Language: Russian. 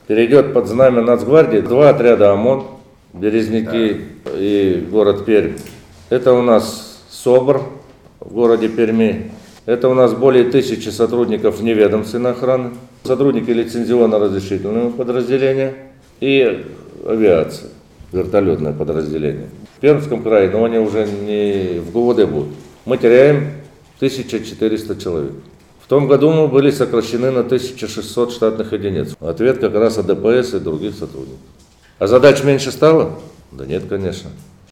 перейдет под знамя Нацгвардии 2 отряда ОМОН, Березники и город Пермь. Это у нас СОБР в городе Перми. Это у нас более 1000 сотрудников неведомственной охраны, сотрудники лицензионно-разрешительного подразделения и авиация, вертолетное подразделение. В Пермском крае, но они уже не в ГУВД будут. Мы теряем 1400 человек. В том году мы были сокращены на 1600 штатных единиц. Ответ как раз от ДПС и других сотрудников. А задач меньше стало? Да нет, конечно.